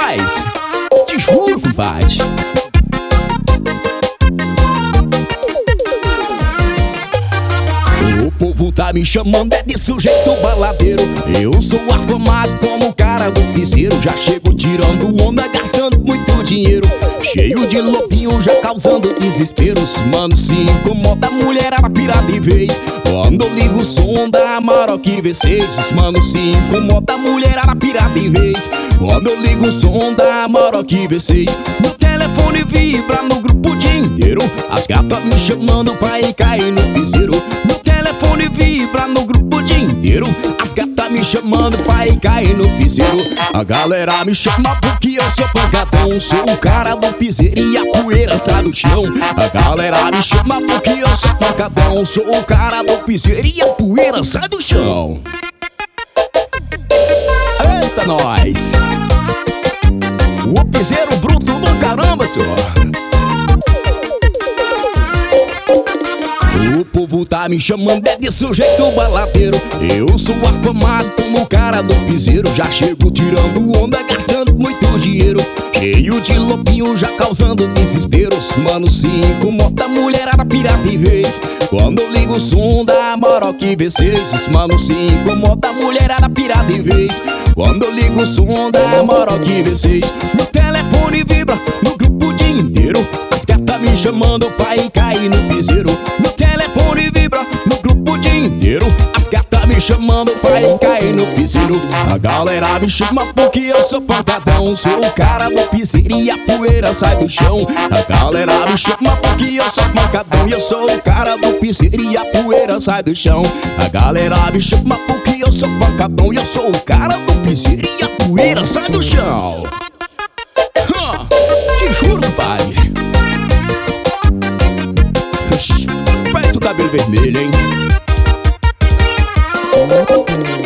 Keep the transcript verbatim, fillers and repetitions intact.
nós! Te juro, compadre! O povo tá me chamando é de sujeito baladeiro. Eu sou afamado como o cara do piseiro. Já chego tirando onda, gastando muito dinheiro. Cheio de lobinho, já causando desesperos. Mano, se incomoda, a mulherada pira de vez. Quando eu ligo o som da Amarok V seis, os mano se incomoda, a mulherada pira de vez. Quando eu ligo o som da Amarok V seis, meu telefone vibra no grupo o dia inteiro. As gatas me chamando pra ir cair no piseiro. Meu telefone vibra no grupo o dia inteiro. As gatas me chamando pra ir cair no piseiro. A galera me chama porque eu sou pancadão. Sou o cara do piseiro e a poeira sai do chão. A galera me chama porque eu sou pancadão. Sou o cara do piseiro e a poeira sai do chão. Eita, nós! O piseiro bruto do caramba, senhor. O povo tá me chamando é de sujeito baladeiro. Eu sou afamado como o cara do piseiro. Já chego tirando onda, gastando muito dinheiro. Cheio de lobinho, já causando desesperos. Mano, se incomoda, a mulherada pira de vez. Quando eu ligo o som da Amarok V seis, os mano, se incomoda, a mulherada pira de vez. Quando eu ligo o som da Amarok V seis, meu telefone vibra no grupo o dia inteiro. As gatas me chamando pra ir cair no piseiro. Meu telefone vibra no grupo o dia inteiro. As gatas me chamando pra ir cair no piseiro. A galera me chama porque eu sou pancadão. Sou o cara do piseiro e a poeira sai do chão. A galera me chama porque eu sou pancadão. E eu sou o cara do piseiro e a poeira sai do chão. A galera me chama porque eu sou pancadão. E eu sou o cara do piseiro e a poeira sai do chão. Te juro, pai. Preto, cabelo vermelho, hein?